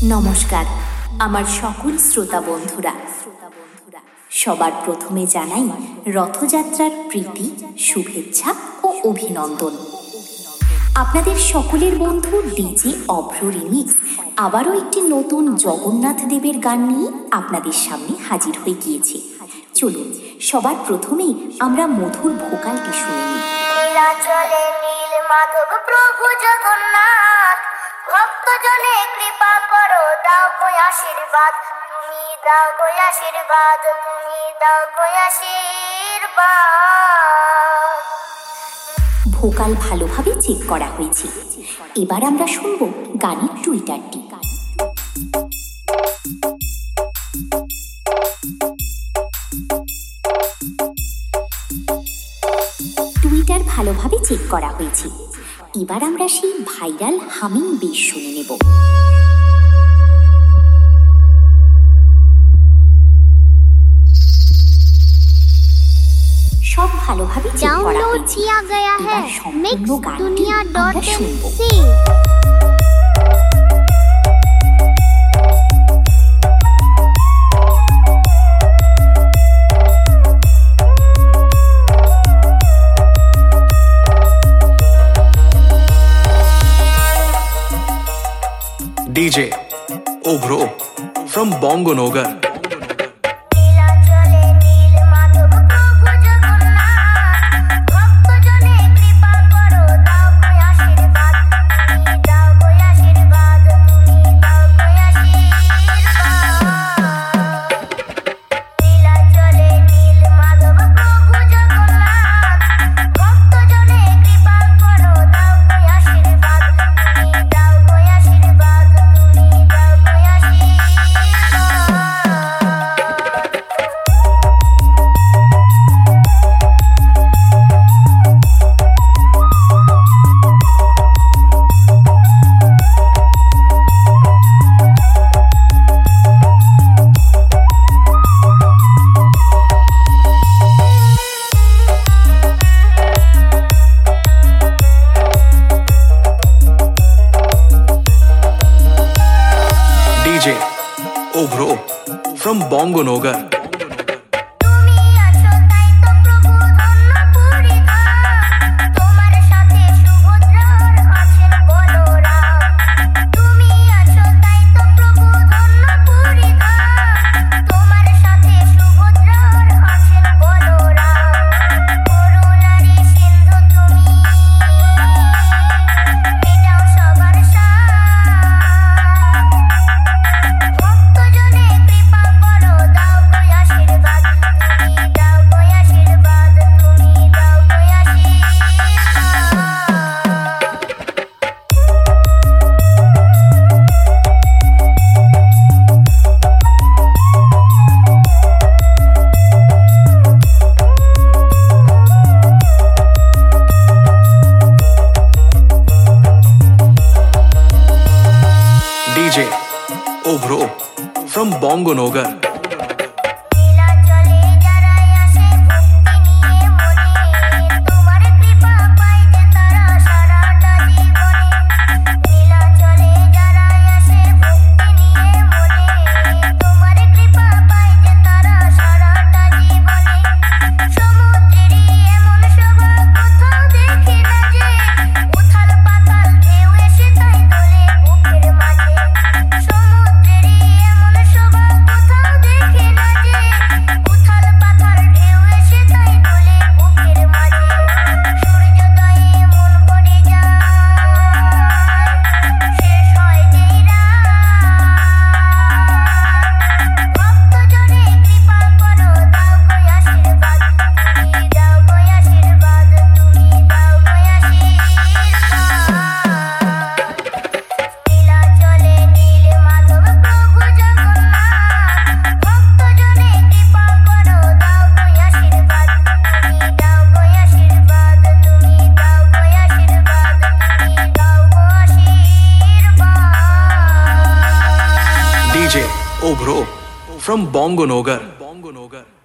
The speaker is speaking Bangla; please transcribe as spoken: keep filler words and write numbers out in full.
নমস্কার আমার সকল শ্রোতা বন্ধুরা। সবার প্রথমে জানাই রথযাত্রার প্রীতি, শুভেচ্ছা ও অভিনন্দন। আপনাদের সকলের বন্ধু ডিজে অভ্র রিমিক্স আবারও একটি নতুন জগন্নাথ দেবের গান নিয়ে আপনাদের সামনে হাজির হয়ে গিয়েছে। চলুন সবার প্রথমেই আমরা মধুর ভোকালটি শুনে নিই। নীলাচলে নীল মাধব প্রভু জগন্নাথ, ভক্তজনে কৃপা করো, দাও গো আশীর্বাদ, তুমি দাও গো আশীর্বাদ, তুমি দাও গো আশীর্বাদ। ভোকাল ভালোভাবে চেক করা হয়েছে। এবার আমরা শুনবো গানের টুইটারটি। টুইটার ভালোভাবে চেক করা হয়েছে। এবার আমরা সেই ভাইরাল হামিং বেশ শুনে নেব। সব ভালোভাবে চেক করা হয়েছে। এবার সম্পূর্ণ গানটি আমরা শুনবো। D J Obro from Bongo Nogar. D J Obro from Bongo Nogar. D J Obro from Bongo Nogar. D J Obro from Bongo Nogar. Bongo Nogar.